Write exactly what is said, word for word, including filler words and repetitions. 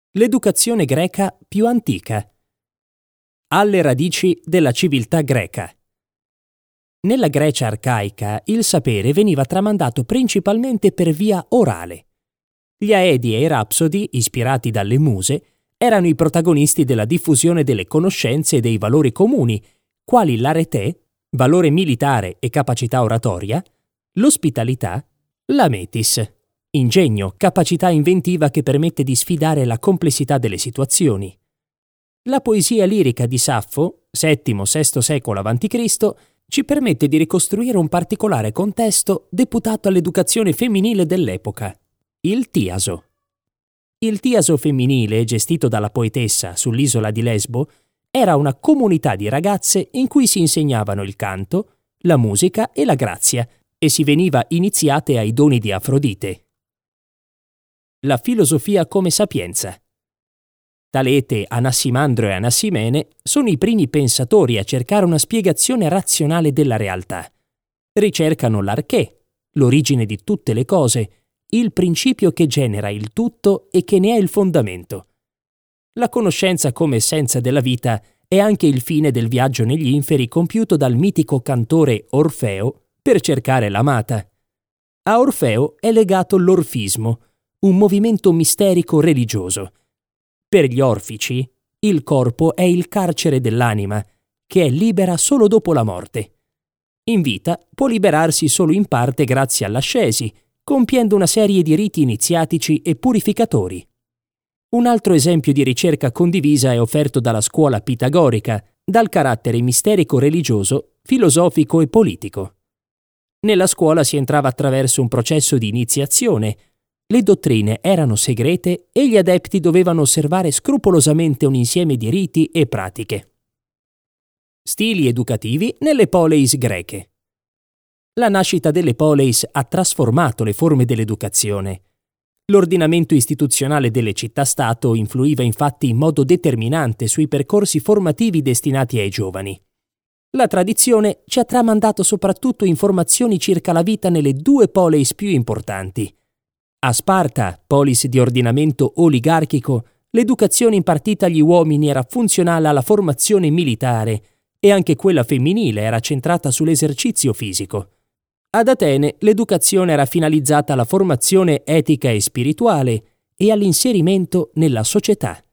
L'educazione greca più antica. Alle radici della civiltà greca. Nella Grecia arcaica il sapere veniva tramandato principalmente per via orale. Gli Aedi e i Rapsodi, ispirati dalle muse, erano i protagonisti della diffusione delle conoscenze e dei valori comuni, quali l'arete, valore militare e capacità oratoria, l'ospitalità, la metis, ingegno, capacità inventiva che permette di sfidare la complessità delle situazioni. La poesia lirica di Saffo, settimo-sesto secolo avanti Cristo, ci permette di ricostruire un particolare contesto deputato all'educazione femminile dell'epoca, il Tiaso. Il Tiaso femminile, gestito dalla poetessa sull'isola di Lesbo, era una comunità di ragazze in cui si insegnavano il canto, la musica e la grazia, e si veniva iniziate ai doni di Afrodite. La filosofia come sapienza. Talete, Anassimandro e Anassimene sono i primi pensatori a cercare una spiegazione razionale della realtà. Ricercano l'arché, l'origine di tutte le cose, il principio che genera il tutto e che ne è il fondamento. La conoscenza come essenza della vita è anche il fine del viaggio negli inferi compiuto dal mitico cantore Orfeo per cercare l'amata. A Orfeo è legato l'orfismo, un movimento misterico religioso. Per gli orfici, il corpo è il carcere dell'anima, che è libera solo dopo la morte. In vita può liberarsi solo in parte grazie all'ascesi, compiendo una serie di riti iniziatici e purificatori. Un altro esempio di ricerca condivisa è offerto dalla scuola pitagorica, dal carattere misterico-religioso, filosofico e politico. Nella scuola si entrava attraverso un processo di iniziazione. Le dottrine erano segrete e gli adepti dovevano osservare scrupolosamente un insieme di riti e pratiche. Stili educativi nelle poleis greche. La nascita delle poleis ha trasformato le forme dell'educazione. L'ordinamento istituzionale delle città-stato influiva infatti in modo determinante sui percorsi formativi destinati ai giovani. La tradizione ci ha tramandato soprattutto informazioni circa la vita nelle due poleis più importanti. A Sparta, polis di ordinamento oligarchico, l'educazione impartita agli uomini era funzionale alla formazione militare e anche quella femminile era centrata sull'esercizio fisico. Ad Atene l'educazione era finalizzata alla formazione etica e spirituale e all'inserimento nella società.